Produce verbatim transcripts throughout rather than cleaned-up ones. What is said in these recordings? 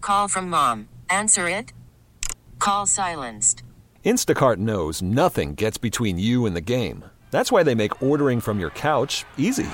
call from mom. Answer it. Call silenced. Instacart knows nothing gets between you and the game. That's why they make ordering from your couch easy.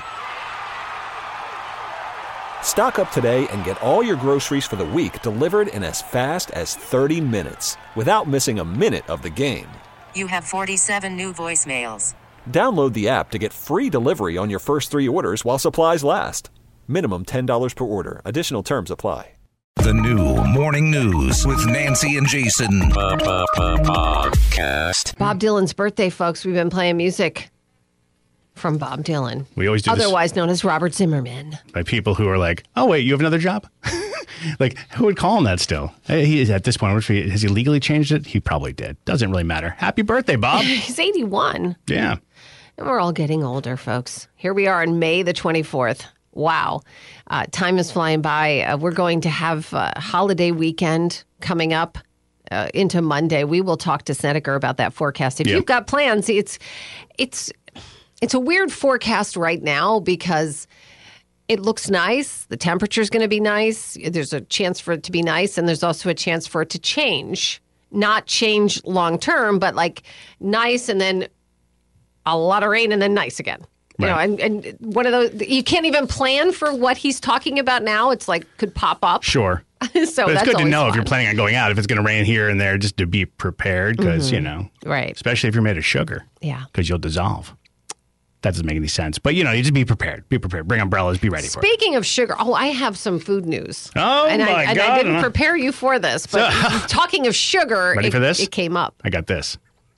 Stock up today and get all your groceries for the week delivered in as fast as thirty minutes without missing a minute of the game. You have forty-seven new voicemails. Download the app to get free delivery on your first three orders while supplies last. Minimum ten dollars per order. Additional terms apply. The new Morning News with Nancy and Jason. Podcast. Bob Dylan's birthday, folks. We've been playing music from Bob Dylan. We always do Otherwise this known as Robert Zimmerman. by people who are like, oh, wait, you have another job? Like, who would call him that still? He is at this point. Has he legally changed it? He probably did. Doesn't really matter. Happy birthday, Bob. He's eighty-one. Yeah. And we're all getting older, folks. Here we are on May the twenty-fourth. Wow. Uh, time is flying by. Uh, we're going to have a holiday weekend coming up uh, into Monday. We will talk to Snedeker about that forecast. If Yeah. you've got plans, it's it's it's a weird forecast right now because it looks nice. The temperature is going to be nice. There's a chance for it to be nice, and there's also a chance for it to change. Not change long term, but like nice and then a lot of rain and then nice again. You Right. know, and, and one of those, you can't even plan for what he's talking about now. It's like, could pop up. Sure. so But it's that's good to always know if fun. you're planning on going out, if it's going to rain here and there, just to be prepared because, you know, Right. especially if you're made of sugar. Yeah. Because you'll dissolve. That doesn't make any sense. But, you know, you just be prepared. Be prepared. Bring umbrellas. Be ready for it. Speaking of sugar, oh, I have some food news. Oh, and my I, and I God. didn't prepare you for this, but talking of sugar, Ready it, for this? it came up. I got this.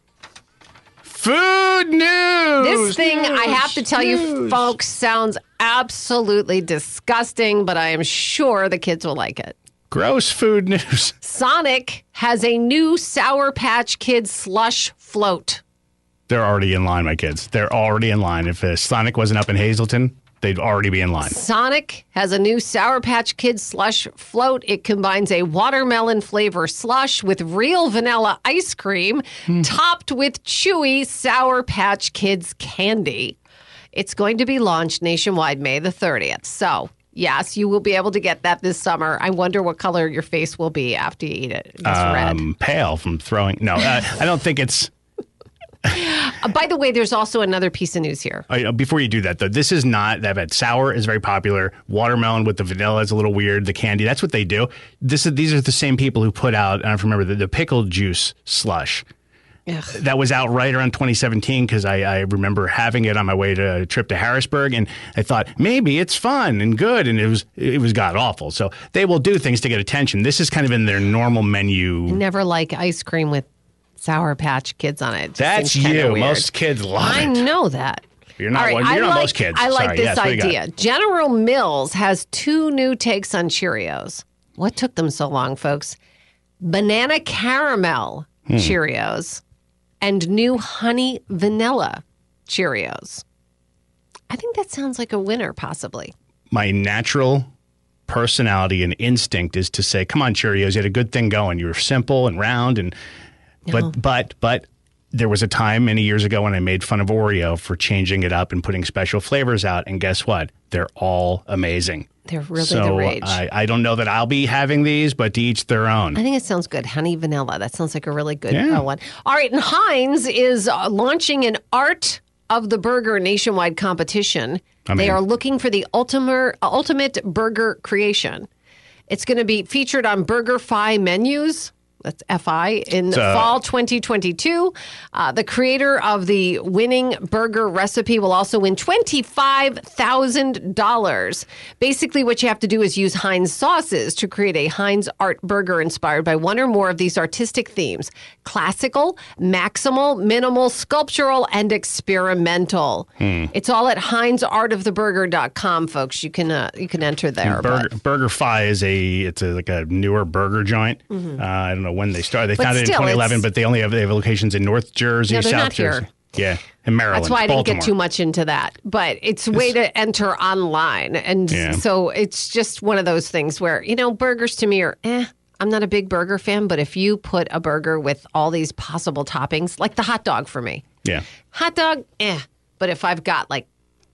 Food news! This thing, News! I have to tell you, News! folks, sounds absolutely disgusting, but I am sure the kids will like it. Gross food news. Sonic has a new Sour Patch Kids slush float. They're already in line, my kids. They're already in line. If uh, Sonic wasn't up in Hazleton, they'd already be in line. Sonic has a new Sour Patch Kids slush float. It combines a watermelon flavor slush with real vanilla ice cream topped with chewy Sour Patch Kids candy. It's going to be launched nationwide May the thirtieth. So, yes, you will be able to get that this summer. I wonder what color your face will be after you eat it. It's red. Um, pale from throwing. No, uh, I don't think it's. Uh, by the way, there's also another piece of news here. Uh, before you do that, though, this is not that bad. Sour is very popular. Watermelon with the vanilla is a little weird. The candy, that's what they do. This is These are the same people who put out, I don't remember, the, the pickle juice slush. Ugh. That was out right around twenty seventeen because I, I remember having it on my way to a trip to Harrisburg, and I thought maybe it's fun and good, and it was it was god awful. So they will do things to get attention. This is kind of in their normal menu. Never like ice cream with Sour Patch Kids on it. It just That's seems kinda you. weird. Most kids love I it. know that. You're not All right, one- I you're not like, most kids. I like Sorry, this yes, what do you got? idea. General Mills has two new takes on Cheerios. What took them so long, folks? Banana caramel Hmm. Cheerios and new honey vanilla Cheerios. I think that sounds like a winner, possibly. My natural personality and instinct is to say, come on, Cheerios, you had a good thing going. You were simple and round. and But, No. but, but there was a time many years ago when I made fun of Oreo for changing it up and putting special flavors out. And guess what? They're all amazing. They're really so the rage. I, I don't know that I'll be having these, but to each their own. I think it sounds good. Honey vanilla. That sounds like a really good Yeah. uh, one. All right. And Heinz is uh, launching an Art of the Burger nationwide competition. I'm they in. are looking for the ultimate, ultimate burger creation. It's going to be featured on BurgerFi menus. That's F I in uh, fall twenty twenty-two. Uh, the creator of the winning burger recipe will also win twenty-five thousand dollars. Basically, what you have to do is use Heinz sauces to create a Heinz art burger inspired by one or more of these artistic themes: classical, maximal, minimal, sculptural, and experimental. Hmm. It's all at heinz art of the burger dot com, folks. You can uh, you can enter there. Burger, but- BurgerFi is a it's a, like a newer burger joint. Uh, I don't know when they started. They Mm-hmm. But founded it in still, twenty eleven, it's- but they only have they have locations in North Jersey, No, they're South not here. Jersey. Yeah, in Maryland. That's why I didn't Baltimore. get too much into that. But it's a way to enter online. And Yeah. so it's just one of those things where, you know, burgers to me are, eh, I'm not a big burger fan. But if you put a burger with all these possible toppings, like the hot dog for me, Yeah. hot dog, eh. But if I've got like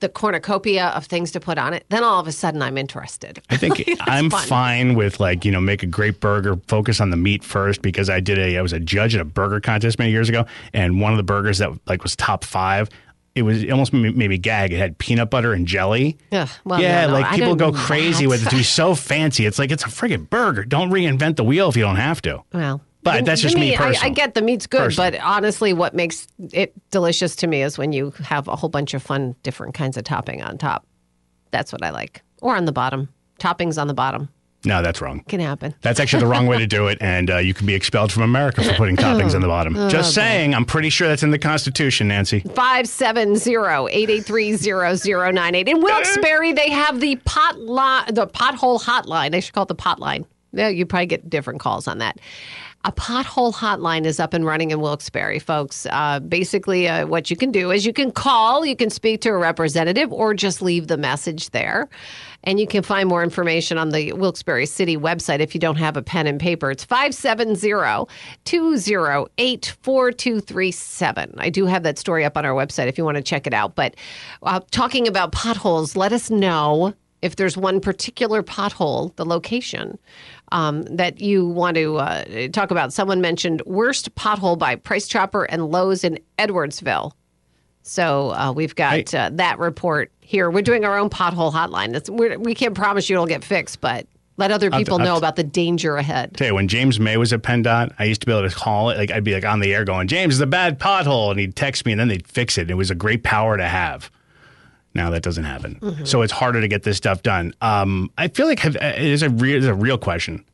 the cornucopia of things to put on it, then all of a sudden I'm interested. I think I'm fun. fine with like, you know, make a great burger, focus on the meat first, because I did a, I was a judge at a burger contest many years ago. And one of the burgers that like was top five, it was it almost made me gag. It had peanut butter and jelly. Ugh, well, yeah, no, no, like I people don't go do crazy that. with it to be so fancy. It's like, it's a friggin' burger. Don't reinvent the wheel if you don't have to. Well, But the- that's the just me meat, I, I personally. get the meat's good, Personally. but honestly, what makes it delicious to me is when you have a whole bunch of fun, different kinds of topping on top. That's what I like. Or on the bottom. Toppings on the bottom. No, that's wrong. Can happen. That's actually the wrong way to do it, and uh, you can be expelled from America for putting toppings on the bottom. Just saying, I'm pretty sure that's in the Constitution, Nancy. five seven zero, eight eight three, zero zero nine eight. In Wilkes-Barre, they have the pot li- the pothole hotline. They should call it the potline. Yeah, you probably get different calls on that. A pothole hotline is up and running in Wilkes-Barre, folks. Uh, basically, uh, what you can do is you can call, you can speak to a representative, or just leave the message there. And you can find more information on the Wilkes-Barre City website if you don't have a pen and paper. It's five seven zero, two zero eight, four two three seven. I do have that story up on our website if you want to check it out. But uh, talking about potholes, let us know if there's one particular pothole, the location, um, that you want to uh, talk about. Someone mentioned worst pothole by Price Chopper and Lowe's in Edwardsville. So uh, we've got Hey. uh, that report here. We're doing our own pothole hotline. It's, we're, we can't promise you it'll get fixed, but let other people I'll- know I'll- about the danger ahead. Tell you, when James May was at PennDOT, I used to be able to call it. Like I'd be like on the air going, "James, it's a bad pothole," and he'd text me, and then they'd fix it. It was a great power to have. Now that doesn't happen, Mm-hmm. so it's harder to get this stuff done. Um, I feel like have, it is a real, it's a real question.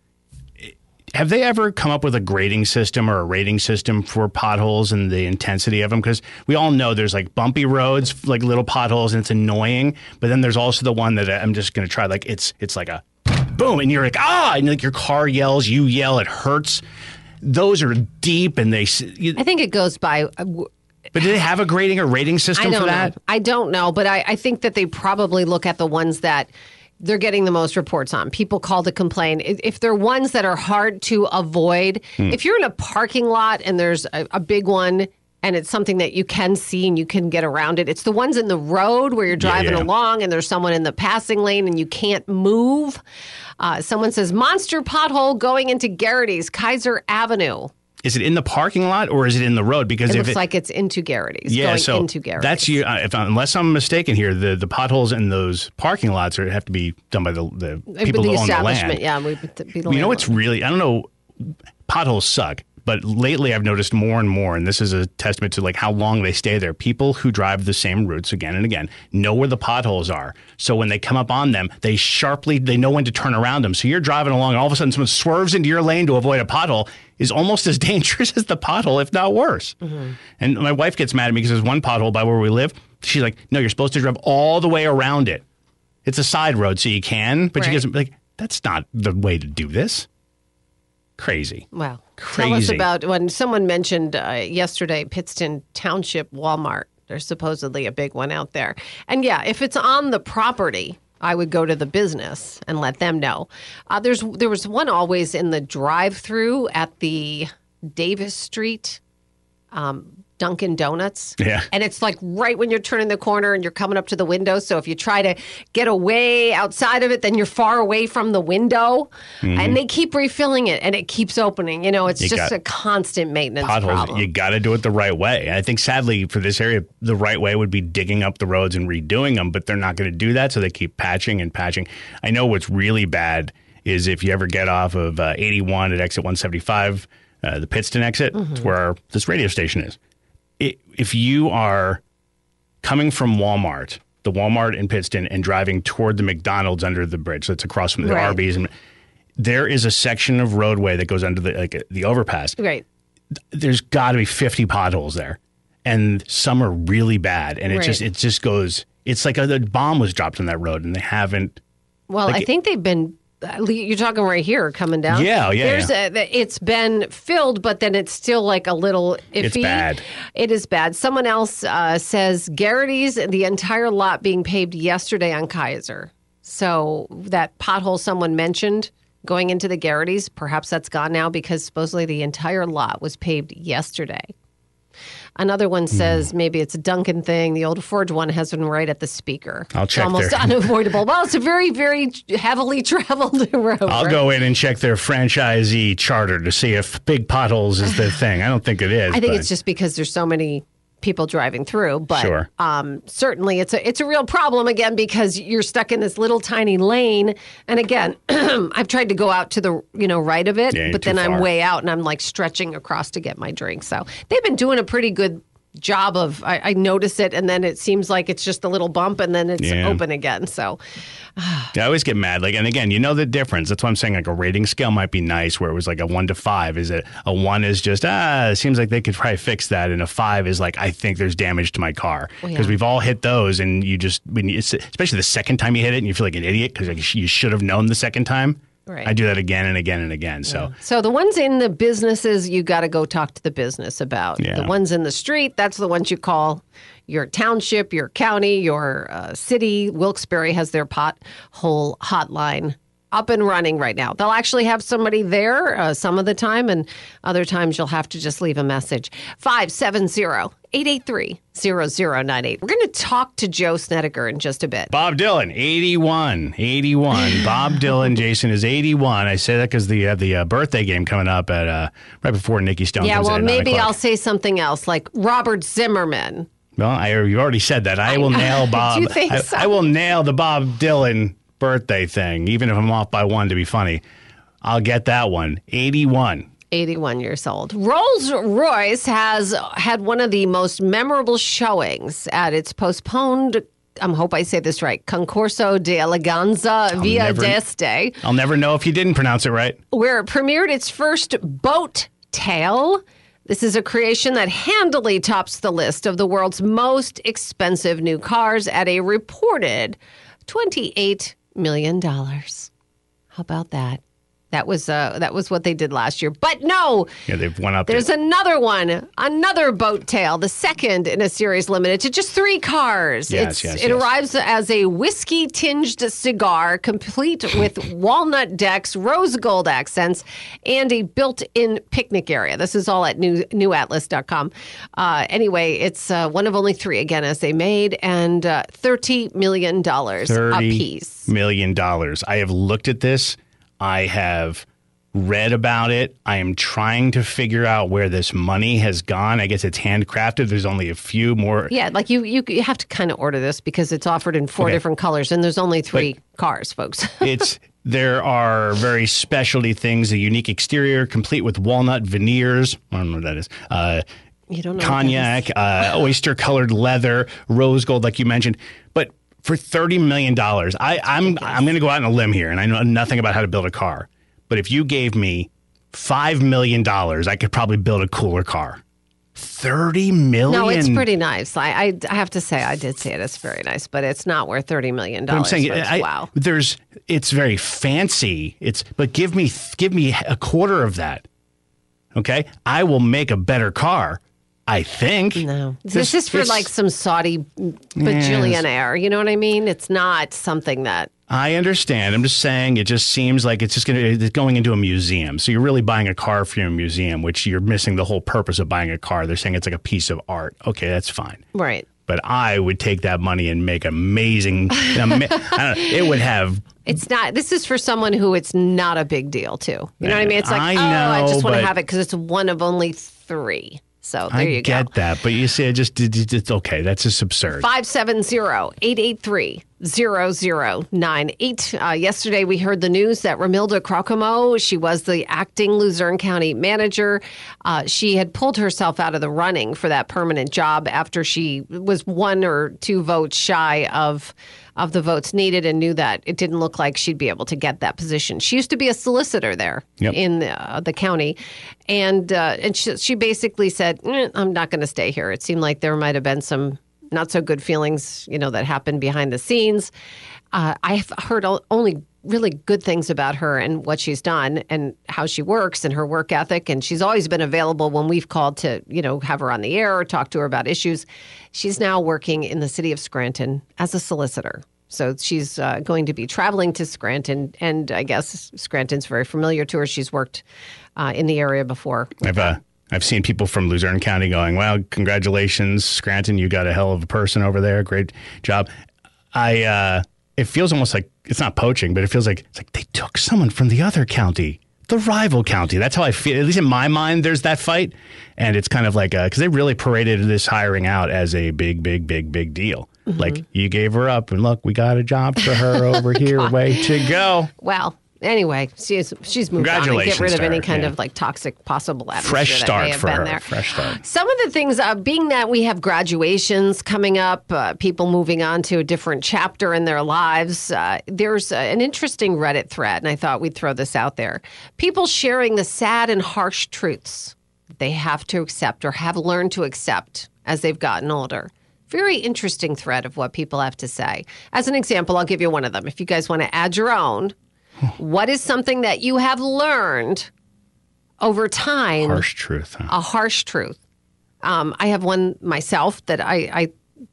Have they ever come up with a grading system or a rating system for potholes and the intensity of them? Because we all know there's like bumpy roads, like little potholes, and it's annoying. But then there's also the one that I'm just going to try. Like it's it's like a boom, and you're like ah, and like your car yells, you yell, it hurts. Those are deep, and they. s- You, I think it goes by. Uh, w- but do they have a grading or rating system I don't for that? know. I don't know, but I, I think that they probably look at the ones that they're getting the most reports on. People call to complain. If if they're ones that are hard to avoid, Hmm. if you're in a parking lot and there's a, a big one and it's something that you can see and you can get around it, it's the ones in the road where you're driving yeah. along and there's someone in the passing lane and you can't move. Uh, someone says, monster pothole going into Garrity's, Kaiser Avenue. Is it in the parking lot or is it in the road? Because It if looks it, like it's into Garrity's, yeah, going so into Garrity's. that's you. Uh, if unless I'm mistaken here, the, the potholes in those parking lots are have to be done by the, the people the who own the establishment, land. yeah. We, be the You know landlord. what's really, I don't know, potholes suck, but lately I've noticed more and more, and this is a testament to like how long they stay there. People who drive the same routes again and again know where the potholes are. So when they come up on them, they sharply, they know when to turn around them. So you're driving along and all of a sudden someone swerves into your lane to avoid a pothole is almost as dangerous as the pothole, if not worse. Mm-hmm. And my wife gets mad at me because there's one pothole by where we live. She's like, no, you're supposed to drive all the way around it. It's a side road, so you can, but Right. she goes, like, that's not the way to do this. Crazy. Wow. Tell us Crazy. about when someone mentioned uh, yesterday Pittston Township Walmart. There's supposedly a big one out there. And yeah, if it's on the property, I would go to the business and let them know. Uh, there's There was one always in the drive-through at the Davis Street um, Dunkin' Donuts. Yeah. And it's like right when you're turning the corner and you're coming up to the window. So if you try to get away outside of it, then you're far away from the window. And they keep refilling it and it keeps opening. You know, it's You just got a constant maintenance Potholes, problem. you got to do it the right way. And I think sadly for this area, the right way would be digging up the roads and redoing them, but they're not going to do that. So they keep patching and patching. I know what's really bad is if you ever get off of uh, eighty-one at exit one seventy-five, uh, the Pittston exit, it's where our, this radio station is. It, if you are coming from Walmart, the Walmart in Pittston, and driving toward the McDonald's under the bridge, that's across from the Right. Arby's, and there is a section of roadway that goes under the like the overpass. Right. There's got to be fifty potholes there, and some are really bad. And it Right. just it just goes. It's like a, a bomb was dropped on that road, and they haven't. Well, Like I it- think they've been. You're talking right here, coming down. Yeah, yeah, There's yeah. A, it's been filled, but then it's still like a little iffy. It's bad. It is bad. Someone else uh, says Garrity's, the entire lot being paved yesterday on Kaiser. So that pothole someone mentioned going into the Garrity's, perhaps that's gone now because supposedly the entire lot was paved yesterday. Another one says maybe it's a Duncan thing. The old Ford one has one right at the speaker. I'll check It's almost there. unavoidable. Well, it's a very, very heavily traveled road. I'll right? go in and check their franchisee charter to see if big potholes is the thing. I don't think it is. I think but- it's just because there's so many people driving through, but Sure. um, certainly it's a it's a real problem again because you're stuck in this little tiny lane. And again, I've tried to go out to the you know right of it, Yeah, you're but too then I'm far. way out and I'm like stretching across to get my drink. So they've been doing a pretty good job of I, I notice it and then it seems like it's just a little bump and then it's Yeah. open again. So I always get mad. Like, and again, you know the difference. That's why I'm saying like a rating scale might be nice, where it was like a one to five. Is it a one is just ah, it seems like they could probably fix that, and a five is like I think there's damage to my car because Well, yeah. we've all hit those, and you just when you, especially the second time you hit it, and you feel like an idiot because like, you should have known the second time. Right. I do that again and again and again. So So the ones in the businesses, you got to go talk to the business about. Yeah. The ones in the street, that's the ones you call your township, your county, your uh, city. Wilkes-Barre has their pothole hotline up and running right now. They'll actually have somebody there uh, some of the time, and other times you'll have to just leave a message. five seven zero, eight eight three, zero zero nine eight. We're going to talk to Joe Snedeker in just a bit. Bob Dylan, eighty-one, eighty-one. Bob Dylan, Jason is eighty-one. I say that because the uh, the uh, birthday game coming up at uh, right before Nikki Stone Yeah, comes well, in at nine maybe o'clock. I'll say something else like Robert Zimmerman. Well, I, you already said that. I will nail Bob. Do you think I, so? I will nail the Bob Dylan birthday thing, even if I'm off by one to be funny. I'll get that one. eighty-one. eighty-one years old. Rolls-Royce has had one of the most memorable showings at its postponed, I hope I say this right, Concorso de Eleganza Via never- d'Este, I'll never know if you didn't pronounce it right. where it premiered its first boat tail. This is a creation that handily tops the list of the world's most expensive new cars at a reported twenty-eight million dollars. How about that? That was uh, that was what they did last year. But no, Yeah, they've went up. there's to, another one, another boat tail, the second in a series limited to just three cars. Yes, It's, yes, it yes. arrives as a whiskey-tinged cigar, complete with walnut decks, rose gold accents, and a built-in picnic area. This is all at new, new atlas dot com. Uh, anyway, it's uh, one of only three, again, as they made, and uh, thirty million dollars a thirty piece. million dollars. I have looked at this. I have read about it. I am trying to figure out where this money has gone. I guess it's handcrafted. There's only a few more. Yeah, like you, you, you have to kind of order this because it's offered in four Okay. different colors, and there's only three cars, folks. It's there are very specialty things, a unique exterior complete with walnut veneers. I don't know what that is. Uh, You don't know what cognac, uh, oyster colored leather, rose gold, like you mentioned. But for thirty million dollars, I, I'm I'm going to go out on a limb here, and I know nothing about how to build a car. But if you gave me five million dollars, I could probably build a cooler car. Thirty million. No, it's pretty nice. I, I, I have to say, I did say it. It's very nice, but it's not worth thirty million But I'm dollars. saying, folks. I, wow. there's it's very fancy. It's but give me give me a quarter of that. Okay, I will make a better car. I think. No, this, is for this- like some Saudi bajillionaire. You know what I mean? It's not something that. I understand. I'm just saying it just seems like it's just going to it's going into a museum. So you're really buying a car for your museum, which you're missing the whole purpose of buying a car. They're saying it's like a piece of art. Okay, that's fine. Right. But I would take that money and make amazing. ama- I don't know, it would have. It's not. This is for someone who it's not a big deal to. You know what I mean? It's like, I oh, I know, just want to but- have it because it's one of only three. So there I you get go. that, but you see, I just it's it's okay. That's just absurd. five seven zero, eight eight three, zero zero nine eight. Uh, yesterday, we heard the news that Ramilda Crocomo, she was the acting Luzerne County manager. Uh, she had pulled herself out of the running for that permanent job after she was one or two votes shy of of the votes needed and knew that it didn't look like she'd be able to get that position. She used to be a solicitor there Yep. in the, uh, the county. And uh, and she, she basically said, "Eh, I'm not going to stay here." It seemed like there might have been some not so good feelings, you know, that happened behind the scenes. Uh, I've heard o- only really good things about her and what she's done and how she works and her work ethic. And she's always been available when we've called to, you know, have her on the air or talk to her about issues. She's now working in the city of Scranton as a solicitor. So she's uh, going to be traveling to Scranton, and I guess Scranton's very familiar to her. She's worked uh, in the area before. I've uh, I've seen people from Luzerne County going, well, congratulations, Scranton, you got a hell of a person over there. Great job. I, uh, it feels almost like, it's not poaching, but it feels like, it's like they took someone from the other county, the rival county. That's how I feel. At least in my mind, there's that fight. And it's kind of like, because they really paraded this hiring out as a big, big, big, big deal. Mm-hmm. Like, you gave her up, and look, we got a job for her over here. Way to go. Well, anyway, she's she's moved on and get rid of any kind yeah. of like toxic possible atmosphere Fresh that start may have for been her. there. Fresh start. Some of the things, uh, being that we have graduations coming up, uh, people moving on to a different chapter in their lives, uh, there's uh, an interesting Reddit thread, and I thought we'd throw this out there. People sharing the sad and harsh truths that they have to accept or have learned to accept as they've gotten older. Very interesting thread of what people have to say. As an example, I'll give you one of them. If you guys want to add your own, what is something that you have learned over time? Harsh truth. Huh? A harsh truth. Um, I have one myself that I, I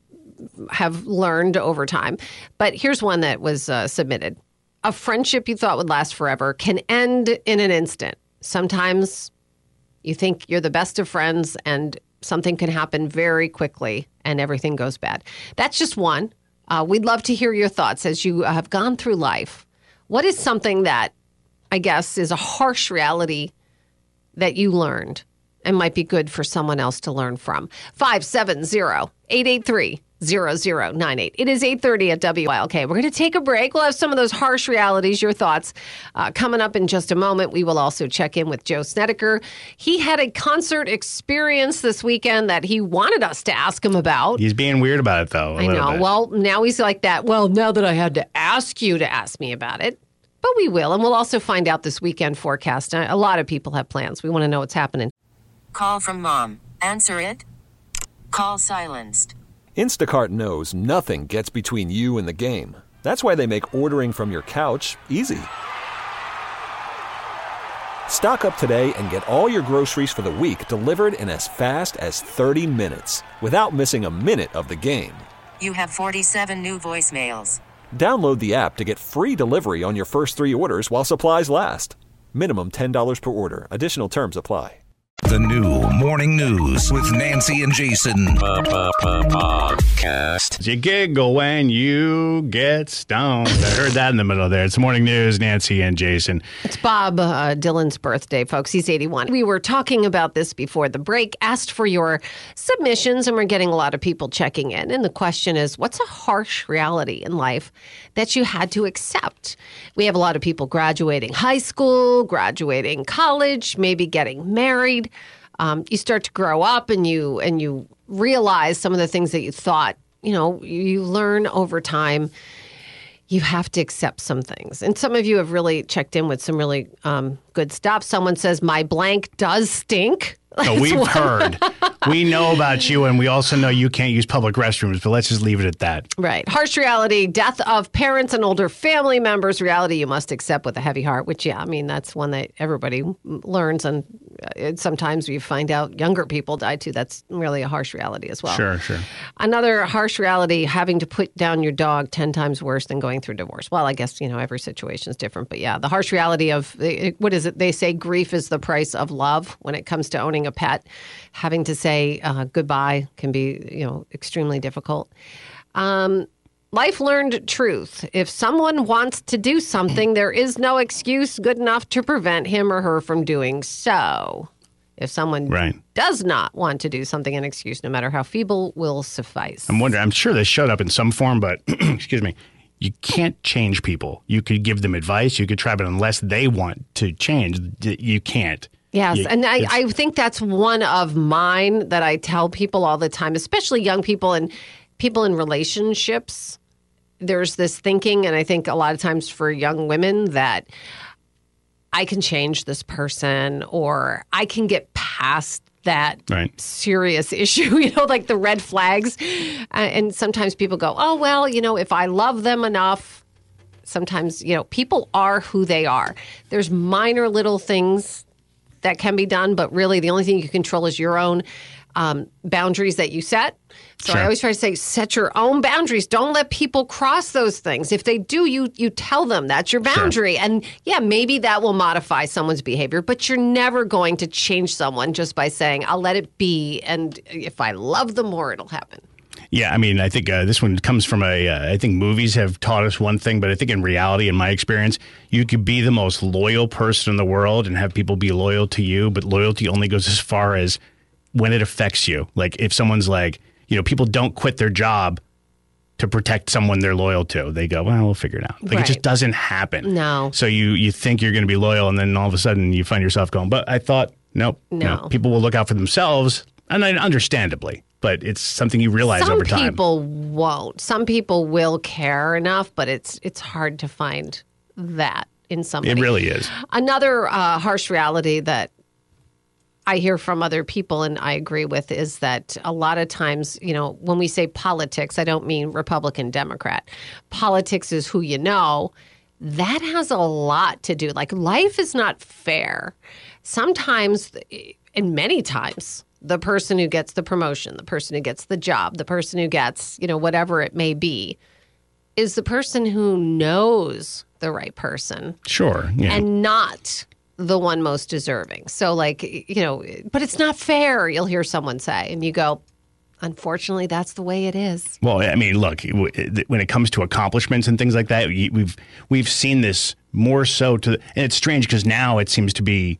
have learned over time. But here's one that was uh, submitted. A friendship you thought would last forever can end in an instant. Sometimes you think you're the best of friends and something can happen very quickly and everything goes bad. That's just one. Uh, we'd love to hear your thoughts as you have gone through life. What is something that, I guess, is a harsh reality that you learned and might be good for someone else to learn from? five seven zero, eight eight three, zero zero nine eight. It is eight thirty at W I L K. We're going to take a break. We'll have some of those harsh realities, your thoughts, uh, coming up in just a moment. We will also check in with Joe Snedeker. He had a concert experience this weekend that he wanted us to ask him about. He's being weird about it, though. I know. Bit. Well, now he's like that. Well, now that I had to ask you to ask me about it. But we will. And we'll also find out this weekend forecast. A lot of people have plans. We want to know what's happening. Call from mom. Answer it. Call silenced. Instacart knows nothing gets between you and the game. That's why they make ordering from your couch easy. Stock up today and get all your groceries for the week delivered in as fast as thirty minutes without missing a minute of the game. You have forty-seven new voicemails. Download the app to get free delivery on your first three orders while supplies last. Minimum ten dollars per order. Additional terms apply. The new Morning News with Nancy and Jason. Podcast. You giggle when you get stoned. I heard that in the middle there. It's Morning News, Nancy and Jason. It's Bob uh, Dylan's birthday, folks. He's eighty-one. We were talking about this before the break, asked for your submissions, and we're getting a lot of people checking in. And the question is, what's a harsh reality in life that you had to accept? We have a lot of people graduating high school, graduating college, maybe getting married. Um, you start to grow up and you and you realize some of the things that you thought, you know, you learn over time. You have to accept some things. And some of you have really checked in with some really um, good stuff. Someone says, my blank does stink. No, we've heard. We know about you, and we also know you can't use public restrooms, but let's just leave it at that. Right. Harsh reality, death of parents and older family members, reality you must accept with a heavy heart, which, yeah, I mean, that's one that everybody learns. And sometimes we find out younger people die, too. That's really a harsh reality as well. Sure, sure. Another harsh reality, having to put down your dog ten times worse than going through divorce. Well, I guess, you know, every situation is different. But, yeah, the harsh reality of, what is it? They say grief is the price of love when it comes to owning a pet. Having to say uh, goodbye can be, you know, extremely difficult. Um, life learned truth. If someone wants to do something, there is no excuse good enough to prevent him or her from doing so. If someone right. does not want to do something, an excuse, no matter how feeble, will suffice. I'm wondering, I'm sure this showed up in some form, but excuse me, you can't change people. You could give them advice, you could try, but unless they want to change, you can't. Yes, you, and I, I think that's one of mine that I tell people all the time, especially young people and people in relationships. There's this thinking, and I think a lot of times for young women, that I can change this person or I can get past that right. serious issue, you know, like the red flags. Uh, and sometimes people go, oh, well, you know, if I love them enough, sometimes, you know, people are who they are. There's minor little things that can be done, but really the only thing you control is your own um, boundaries that you set. So Sure. I always try to say, set your own boundaries. Don't let people cross those things. If they do, you you tell them that's your boundary. Sure. And yeah, maybe that will modify someone's behavior, but you're never going to change someone just by saying, I'll let it be. And if I love them more, it'll happen. Yeah, I mean, I think uh, this one comes from a, uh, I think movies have taught us one thing, but I think in reality, in my experience, you could be the most loyal person in the world and have people be loyal to you, but loyalty only goes as far as when it affects you. Like if someone's like, you know, people don't quit their job to protect someone they're loyal to. They go, well, we'll figure it out. Like Right. it just doesn't happen. No. So you, you think you're going to be loyal, and then all of a sudden you find yourself going, but I thought, nope, No. no. People will look out for themselves, and I, understandably. But it's something you realize Some over time. people won't. Some people will care enough, but it's it's hard to find that in somebody. It really is. Another uh, harsh reality that I hear from other people and I agree with is that a lot of times, you know, when we say politics, I don't mean Republican, Democrat. Politics is who you know. That has a lot to do. Like life is not fair. Sometimes, and many times, the person who gets the promotion, the person who gets the job, the person who gets, you know, whatever it may be, is the person who knows the right person Sure. Yeah. and not the one most deserving. So, like, you know, but it's not fair, you'll hear someone say. And you go, unfortunately, that's the way it is. Well, I mean, look, w- when it comes to accomplishments and things like that, we- we've we've seen this more so to, and it's strange because now it seems to be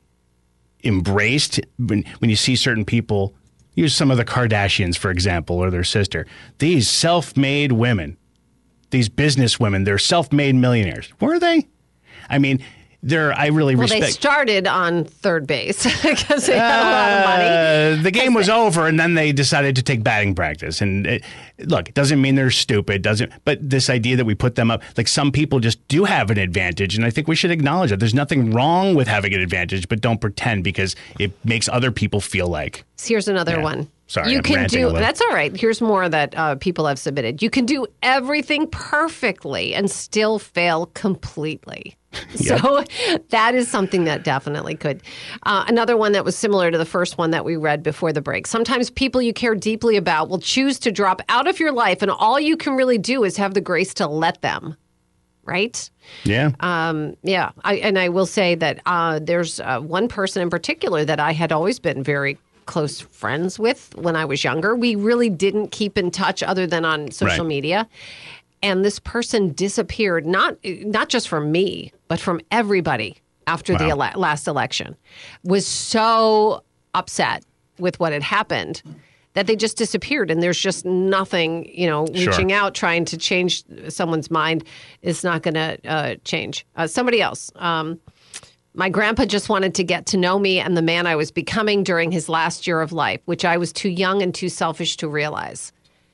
embraced when when you see certain people. Use some of the Kardashians, for example, or their sister. These self-made women, these business women, they're self-made millionaires. Were they? I mean, they're. I really Well, respect. they started on third base because they had a lot of money. Uh, the game was over, and then they decided to take batting practice. And it, look, it doesn't mean they're stupid, doesn't. But this idea that we put them up, like some people just do have an advantage, and I think we should acknowledge that. There's nothing wrong with having an advantage, but don't pretend because it makes other people feel like. So here's another Yeah. one. Sorry, you I'm can ranting a do little. that's all right. Here's more that uh, people have submitted. You can do everything perfectly and still fail completely. So that is something that definitely could. Uh, another one that was similar to the first one that we read before the break. Sometimes people you care deeply about will choose to drop out of your life, and all you can really do is have the grace to let them. Right? Yeah. Um, yeah. I, and I will say that uh, there's uh, one person in particular that I had always been very close friends with when I was younger. We really didn't keep in touch other than on social Right. media. And this person disappeared, not not just from me, but from everybody after the Wow. ele- last election. Was so upset with what had happened that they just disappeared. And there's just nothing, you know, Sure. reaching out, trying to change someone's mind is not going to uh, change. Uh, somebody else. Um, My grandpa just wanted to get to know me and the man I was becoming during his last year of life, which I was too young and too selfish to realize.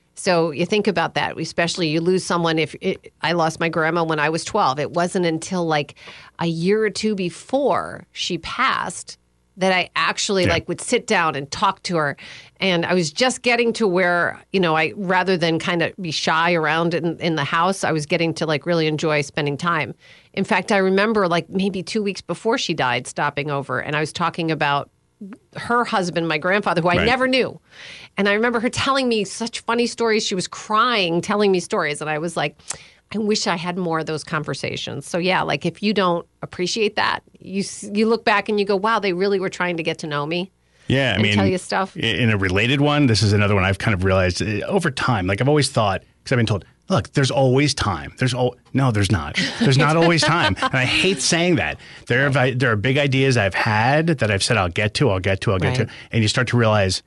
So you think about that, especially you lose someone. If it, I lost my grandma when I was twelve, it wasn't until like a year or two before she passed that I actually Yeah. like would sit down and talk to her. And I was just getting to where, you know, I rather than kind of be shy around in, in the house, I was getting to like really enjoy spending time. In fact, I remember like maybe two weeks before she died, stopping over, and I was talking about her husband, my grandfather, who I Right. never knew. And I remember her telling me such funny stories. She was crying, telling me stories. And I was like, I wish I had more of those conversations. So yeah, like if you don't appreciate that, you s- you look back and you go, wow, they really were trying to get to know me. Yeah, I and mean, tell you stuff. i- In a related one, this is another one I've kind of realized uh, over time. Like I've always thought, because I've been told, look, there's always time. There's al- no, there's not. There's not always time, and I hate saying that. There are vi- there are big ideas I've had that I've said I'll get to, I'll get to, I'll get Right. to, and you start to realize,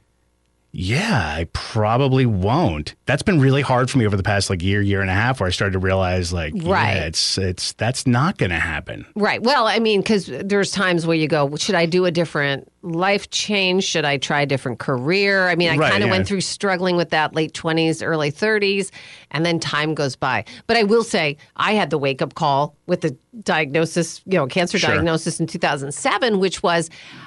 yeah, I probably won't. That's been really hard for me over the past like year, year and a half, where I started to realize, like, Right. yeah, it's it's that's not going to happen. Right. Well, I mean, because there's times where you go, should I do a different life change? Should I try a different career? I mean, I Right, kind of yeah. went through struggling with that late twenties, early thirties, and then time goes by. But I will say, I had the wake up call with the diagnosis, you know, cancer Sure. diagnosis in two thousand seven, which was,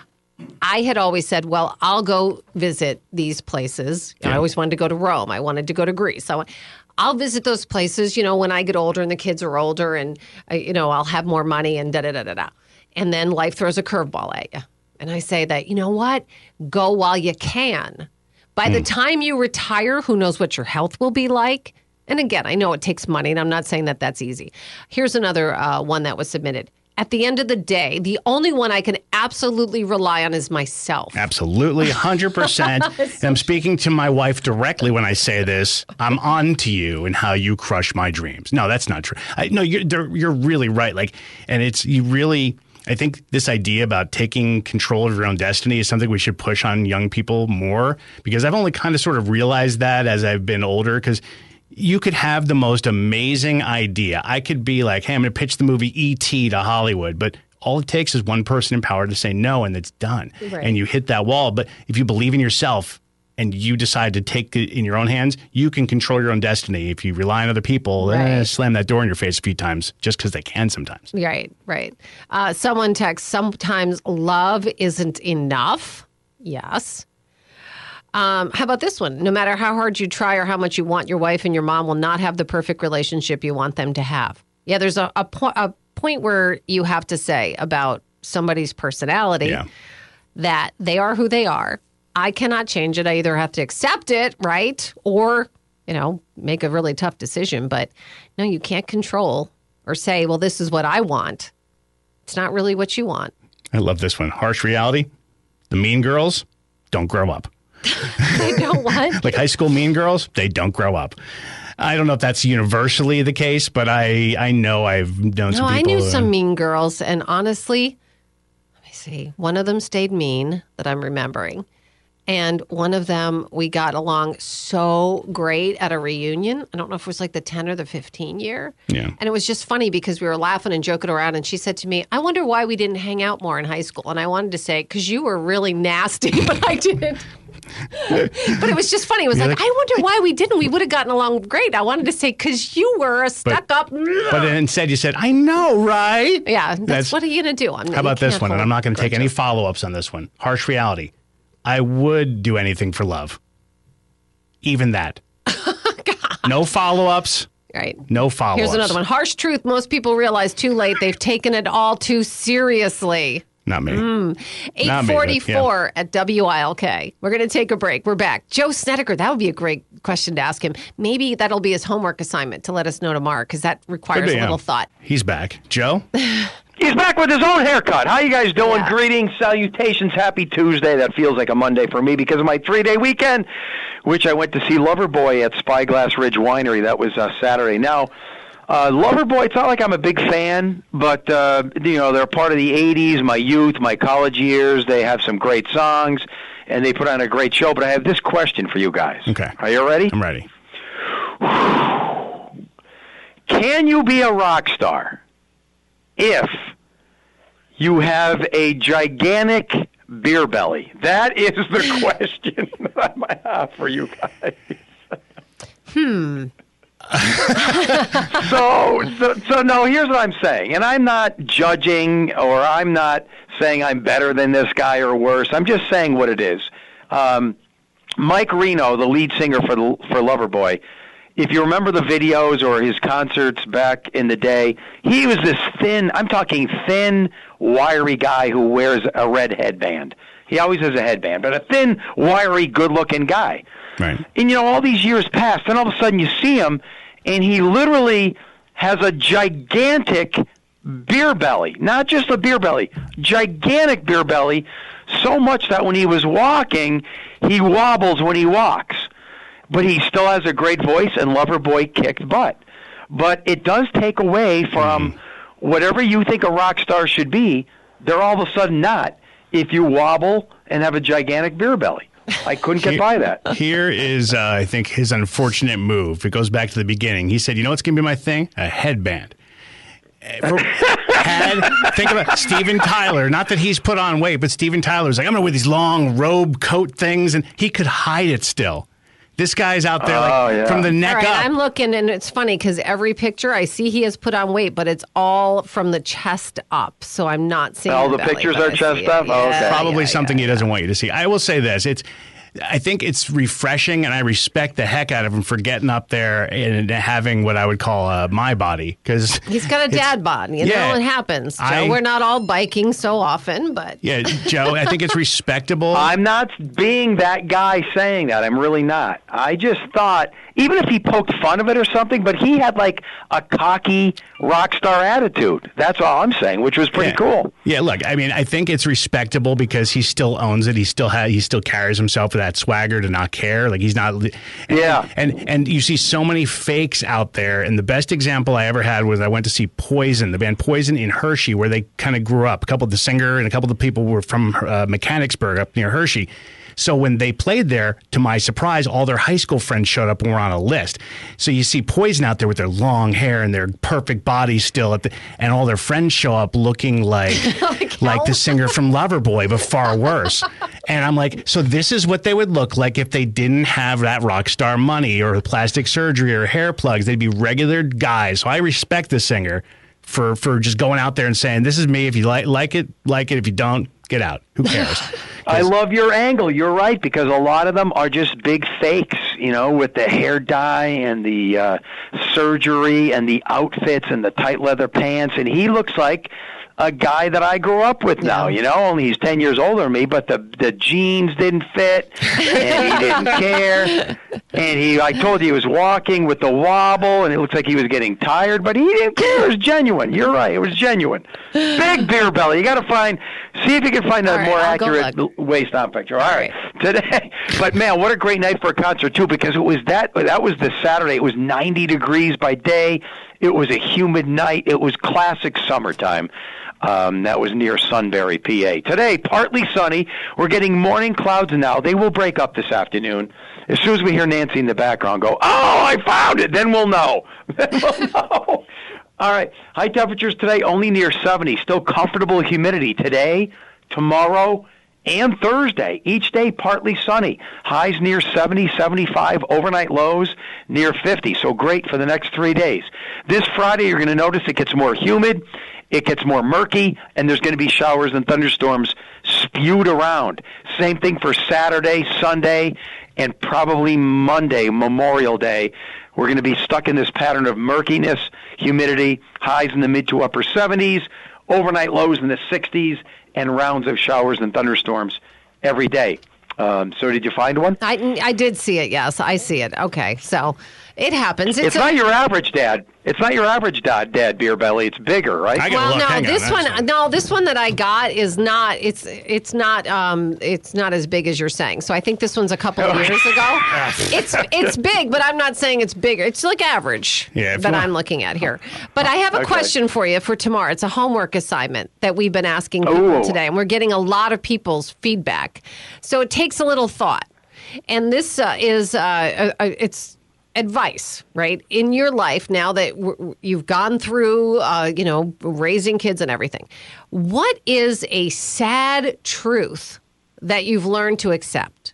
I had always said, well, I'll go visit these places. I always wanted to go to Rome. I wanted to go to Greece. I, I'll visit those places, you know, when I get older and the kids are older and, I, you know, I'll have more money and da da da da da. And then life throws a curveball at you. And I say that, you know what? Go while you can. By the time you retire, who knows what your health will be like? And again, I know it takes money, and I'm not saying that that's easy. Here's another uh, one that was submitted. At the end of the day, the only one I can absolutely rely on is myself. Absolutely, one hundred percent. And I'm speaking to my wife directly when I say this. I'm on to you and how you crush my dreams. No, that's not true. I, no, you're, you're really right. Like, and it's, you really, I think this idea about taking control of your own destiny is something we should push on young people more, because I've only kind of sort of realized that as I've been older, because you could have the most amazing idea. I could be like, hey, I'm going to pitch the movie E T to Hollywood, but all it takes is one person in power to say no, and it's done. Right. And you hit that wall. But if you believe in yourself and you decide to take it in your own hands, you can control your own destiny. If you rely on other people, right. eh, slam that door in your face a few times just because they can sometimes. Right, right. Uh, someone texts, sometimes love isn't enough. Yes. Um, how about this one? No matter how hard you try or how much you want, your wife and your mom will not have the perfect relationship you want them to have. Yeah, there's a, a, po- a point where you have to say about somebody's personality yeah. that they are who they are. I cannot change it. I either have to accept it, right? Or, you know, make a really tough decision. But no, you can't control or say, well, this is what I want. It's not really what you want. I love this one. Harsh reality. The mean girls don't grow up. They don't what? Like high school mean girls, they don't grow up. I don't know if that's universally the case, but I, I know I've known no, some people. I knew who, some mean girls, and honestly, let me see. One of them stayed mean that I'm remembering. And one of them, we got along so great at a reunion. I don't know if it was like the ten or the fifteen year. Yeah. And it was just funny because we were laughing and joking around. And she said to me, I wonder why we didn't hang out more in high school. And I wanted to say, because you were really nasty, but I didn't. But it was just funny. It was like, like, I wonder why we didn't. We would have gotten along great. I wanted to say, because you were a stuck-up. But, but instead you said, I know, right? Yeah, that's, that's what are you going to do? I'm, how about this one? And I'm not going to take any follow-ups on this one. Harsh reality. I would do anything for love. Even that. No follow-ups. Right. No follow-ups. Here's another one. Harsh truth. Most people realize too late they've taken it all too seriously. Not me. Mm. eight forty-four yeah. at W I L K. We're going to take a break. We're back. Joe Snedeker, that would be a great question to ask him. Maybe that'll be his homework assignment to let us know tomorrow, because that requires be, a little yeah. thought. He's back. Joe? He's back with his own haircut. How you guys doing? Yeah. Greetings, salutations, happy Tuesday. That feels like a Monday for me because of my three-day weekend, which I went to see Loverboy at Spyglass Ridge Winery. That was uh, Saturday. Now, uh, Loverboy, it's not like I'm a big fan, but, uh, you know, they're part of the eighties, my youth, my college years. They have some great songs, and they put on a great show. But I have this question for you guys. Okay. Are you ready? I'm ready. Can you be a rock star if you have a gigantic beer belly? That is the question that I might have for you guys. Hmm. so, so, so no, here's what I'm saying. And I'm not judging, or I'm not saying I'm better than this guy or worse. I'm just saying what it is. Um, Mike Reno, the lead singer for the, for Loverboy, if you remember the videos or his concerts back in the day, he was this thin, I'm talking thin, wiry guy who wears a red headband. He always has a headband, but a thin, wiry, good-looking guy. Right. And, you know, all these years passed, and all of a sudden you see him, and he literally has a gigantic beer belly. Not just a beer belly, gigantic beer belly, so much that when he was walking, he wobbles when he walks. But he still has a great voice, and Loverboy kicked butt. But it does take away from mm. whatever you think a rock star should be, they're all of a sudden not, if you wobble and have a gigantic beer belly. I couldn't get here, by that. Here is, uh, I think, his unfortunate move. It goes back to the beginning. He said, you know what's going to be my thing? A headband. For, had, think about Steven Tyler. Not that he's put on weight, but Steven Tyler's like, I'm going to wear these long robe coat things, and he could hide it still. This guy's out there like, oh, yeah. from the neck all right, up. I'm looking, and it's funny because every picture I see he has put on weight, but it's all from the chest up. So I'm not seeing all the the belly, pictures are chest up? Yeah, oh, okay. Probably yeah, something yeah, he doesn't yeah. want you to see. I will say this. It's I think it's refreshing, and I respect the heck out of him for getting up there and having what I would call uh, my body. Because he's got a dad bod. You yeah, know, it happens. Joe, I, we're not all biking so often, but. Yeah, Joe, I think it's respectable. I'm not being that guy saying that. I'm really not. I just thought, even if he poked fun of it or something, but he had like a cocky rock star attitude. That's all I'm saying, which was pretty yeah. cool. Yeah, look, I mean, I think it's respectable because he still owns it. He still ha- he still carries himself with that swagger to not care. Like he's not. And, yeah. And and you see so many fakes out there. And the best example I ever had was I went to see Poison, the band Poison in Hershey, where they kind of grew up. A couple of the singer and a couple of the people were from uh, Mechanicsburg up near Hershey. So when they played there, to my surprise, all their high school friends showed up and were on a list. So you see Poison out there with their long hair and their perfect bodies still, at the, and all their friends show up looking like like, like the singer from Loverboy, but far worse. And I'm like, so this is what they would look like if they didn't have that rock star money or plastic surgery or hair plugs. They'd be regular guys. So I respect the singer for, for just going out there and saying, this is me. If you like like it, like it. If you don't, get out. Who cares? I love your angle. You're right, because a lot of them are just big fakes, you know, with the hair dye and the uh, surgery and the outfits and the tight leather pants. And he looks like a guy that I grew up with now, you know, only he's ten years older than me, but the the jeans didn't fit, and he didn't care. And he, I told you, he was walking with the wobble, and it looks like he was getting tired, but he didn't care. It was genuine. You're right. It was genuine. Big beer belly. You got to find, see if you can find a All right, more I'll accurate waist-on picture. All right. Today, but man, what a great night for a concert, too, because it was that, that was the Saturday. It was ninety degrees by day. It was a humid night. It was classic summertime. Um, that was near Sunbury, P A. Today, partly sunny. We're getting morning clouds now. They will break up this afternoon. As soon as we hear Nancy in the background go, oh, I found it, then we'll know. Then we'll know. All right. High temperatures today, only near seventy. Still comfortable humidity today, tomorrow, and Thursday. Each day, partly sunny. Highs near seventy, seventy-five. Overnight lows near fifty. So great for the next three days. This Friday, you're going to notice it gets more humid. It gets more murky, and there's going to be showers and thunderstorms spewed around. Same thing for Saturday, Sunday, and probably Monday, Memorial Day. We're going to be stuck in this pattern of murkiness, humidity, highs in the mid to upper seventies, overnight lows in the sixties, and rounds of showers and thunderstorms every day. Um, so did you find one? I, I did see it, yes. I see it. Okay, so it happens. It's, it's not a, your average dad. It's not your average dad, dad beer belly. It's bigger, right? I gotta well, look. no, Hang on, this that's one, fine. no, this one that I got is not. It's it's not. Um, it's not as big as you're saying. So I think this one's a couple of years ago. It's it's big, but I'm not saying it's bigger. It's like average Yeah, if that you- I'm looking at here. But I have a Okay. question for you for tomorrow. It's a homework assignment that we've been asking people Ooh. today, and we're getting a lot of people's feedback. So it takes a little thought, and this uh, is uh, uh, it's. advice, right? In your life now that w- you've gone through, uh, you know, raising kids and everything, what is a sad truth that you've learned to accept?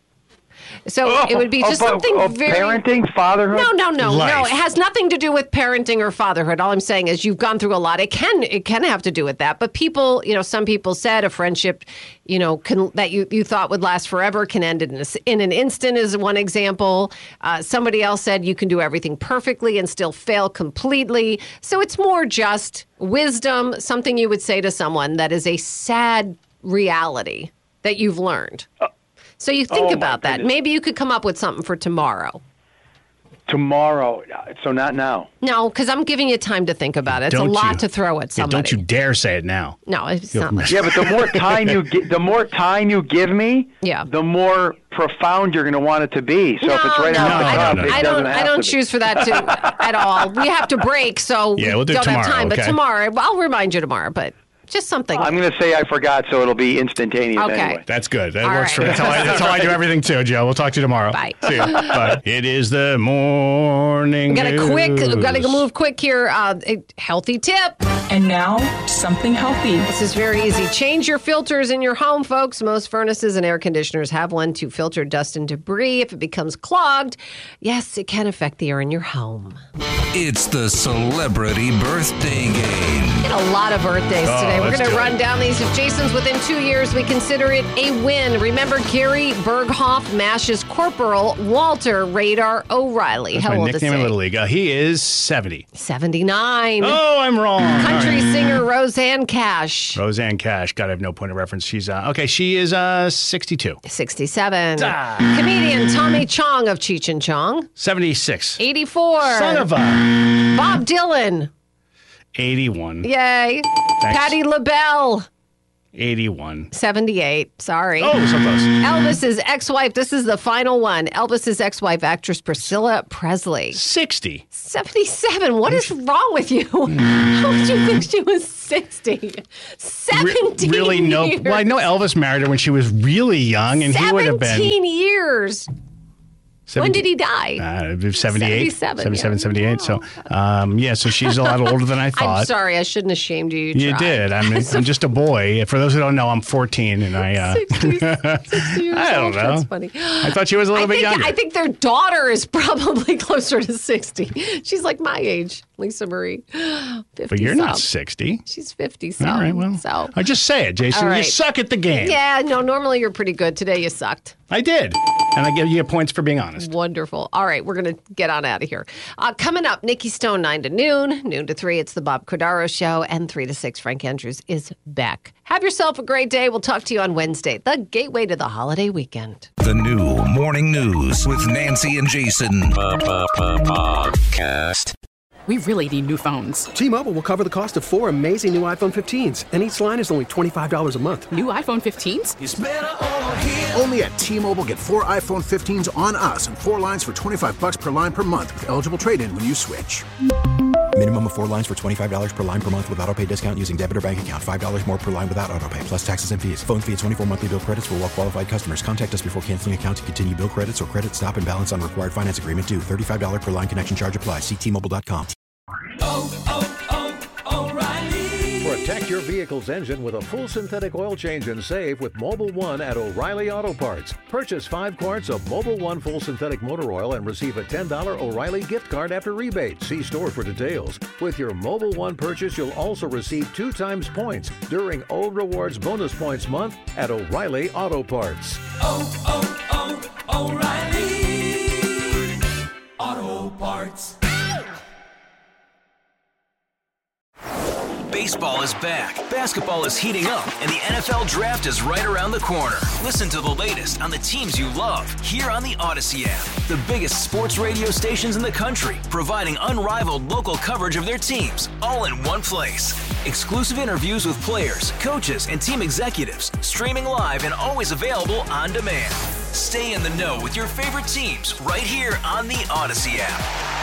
So it would be just Of- something of very... parenting, fatherhood. No, no, no, Life. no. It has nothing to do with parenting or fatherhood. All I'm saying is you've gone through a lot. It can, it can have to do with that. But people, you know, some people said a friendship, you know, can, that you, you thought would last forever can end in, a, in an instant is one example. Uh, somebody else said you can do everything perfectly and still fail completely. So it's more just wisdom, something you would say to someone that is a sad reality that you've learned. So you think Oh, my about that. goodness. Maybe you could come up with something for tomorrow. Tomorrow, so not now. No, because I'm giving you time to think about it. It's Don't a lot you- to throw at Yeah, somebody. don't you dare say it now. No, it's not like Yeah, but the more time you gi- the more time you give me, Yeah. the more profound you're going to want it to be. So no, if it's right no, off the I cuff, don't. it I doesn't don't. I have don't to be. choose for that to at all. We have to break, so Yeah, we we'll do don't have tomorrow, time. But okay? tomorrow, well, I'll remind you tomorrow. But just something. I'm going to say I forgot, so it'll be instantaneous Okay. anyway. That's good. That All works right. for me. That's how, I, that's how I do everything too, Joe. We'll talk to you tomorrow. Bye. See you. Bye. It is the morning. Got to quick. news. Got to move quick here. Uh, a healthy tip. And now, something healthy. This is very easy. Change your filters in your home, folks. Most furnaces and air conditioners have one to filter dust and debris. If it becomes clogged, yes, it can affect the air in your home. It's the Celebrity Birthday Game. A lot of birthdays today. we're let's going to do it. run down these. If Jason's within two years, we consider it a win. Remember, Gary Berghoff mashes Corporal Walter Radar O'Reilly. That's How my old is nickname in he? Little League. Uh, he is seventy. seventy-nine. Oh, I'm wrong. Country All right. singer Roseanne Cash. Roseanne Cash. God, I have no point of reference. She's uh, okay. She is uh, sixty-two. sixty-seven. Ah. Comedian Tommy Chong of Cheech and Chong. seventy-six. eighty-four. Son of a Bob Dylan. eighty-one. Yay. Patti LaBelle. eighty-one. seventy-eight. Sorry. Oh, so close. Elvis's ex-wife. This is the final one. Elvis's ex-wife, actress Priscilla Presley. sixty. seventy-seven. What is wrong with you? How would you think she was sixty? seventeen Re- really no. years. Well, I know Elvis married her when she was really young, and he would have been. seventeen years. When did he die? Uh, seventy-eight. seventy-seven, seventy-seven, yeah. seventy-eight. So, um, yeah, so she's a lot older than I thought. I'm sorry. I shouldn't have shamed you. You, You tried. did. I'm, I'm just a boy. For those who don't know, I'm fourteen, and I. Uh, sixty, sixty years I don't old. know. That's funny. I thought she was a little I bit think, younger. I think their daughter is probably closer to sixty. She's like my age, Lisa Marie. fifty but you're not some. sixty. She's fifty. So, All right. Well, so. I just say it, Jason. All You right. suck at the game. Yeah, no, normally you're pretty good. Today you sucked. I did, and I give you points for being honest. Wonderful. All right, we're going to get on out of here. Uh, coming up, Nikki Stone, nine to noon, noon to three, it's the Bob Cordaro Show, and three to six, Frank Andrews is back. Have yourself a great day. We'll talk to you on Wednesday, the gateway to the holiday weekend. The new Morning News with Nancy and Jason. Podcast. We really need new phones. T-Mobile will cover the cost of four amazing new iPhone fifteens, and each line is only twenty-five dollars a month. New iPhone fifteens? It's better over here. Only at T-Mobile, get four iPhone fifteens on us and four lines for twenty-five bucks per line per month with eligible trade-in when you switch. Minimum of four lines for twenty-five dollars per line per month with auto pay discount using debit or bank account. five dollars more per line without auto pay, plus taxes and fees. Phone fee at twenty-four monthly bill credits for well-qualified customers. Contact us before canceling account to continue bill credits or credit stop and balance on required finance agreement due. thirty-five dollars per line connection charge applies. See T Mobile dot com. Oh, oh, oh, O'Reilly. Protect your vehicle's engine with a full synthetic oil change and save with Mobil One at O'Reilly Auto Parts. Purchase five quarts of Mobil One full synthetic motor oil and receive a ten dollars O'Reilly gift card after rebate. See store for details. With your Mobil One purchase, you'll also receive two times points during O Rewards Bonus Points Month at O'Reilly Auto Parts. Oh, oh, oh, O'Reilly Auto Parts. Baseball is back, basketball is heating up, and the N F L Draft is right around the corner. Listen to the latest on the teams you love here on the Odyssey app. The biggest sports radio stations in the country, providing unrivaled local coverage of their teams, all in one place. Exclusive interviews with players, coaches, and team executives, streaming live and always available on demand. Stay in the know with your favorite teams right here on the Odyssey app.